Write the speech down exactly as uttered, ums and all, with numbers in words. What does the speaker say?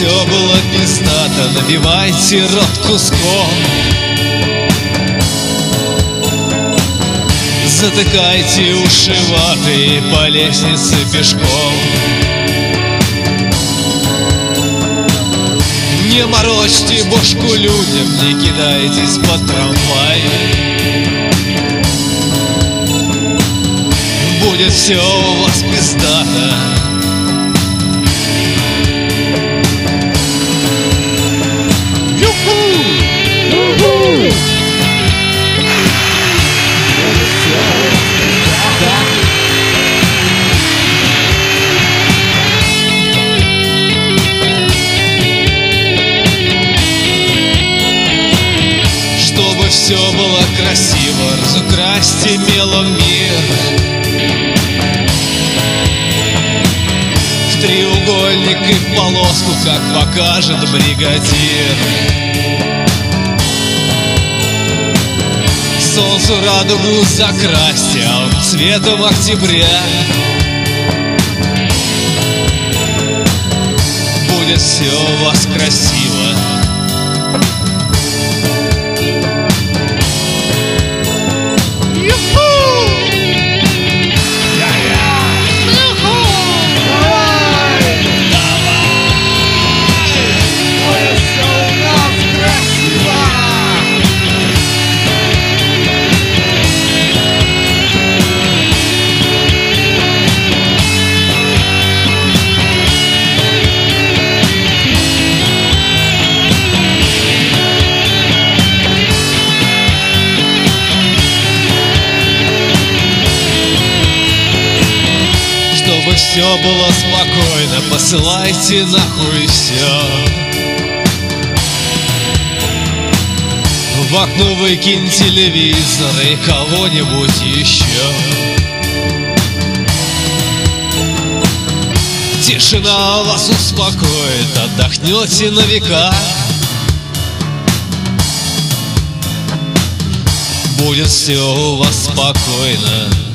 все было пиздато, набивайте рот куском. Затыкайте уши ватой по лестнице пешком. Не морочьте бошку людям, не кидайтесь под трамвай. Будет все у вас пиздато. Чтобы все было красиво, разукрасьте мелом мир. В треугольник и в полоску, как покажет бригадир. Солнцу радугу закрасьте алым цветом октября. Будет все у вас красиво. Чтобы все было спокойно, посылайте нахуй все. В окно выкинь телевизор и кого-нибудь еще. Тишина вас успокоит, отдохнете на века. Будет все у вас спокойно.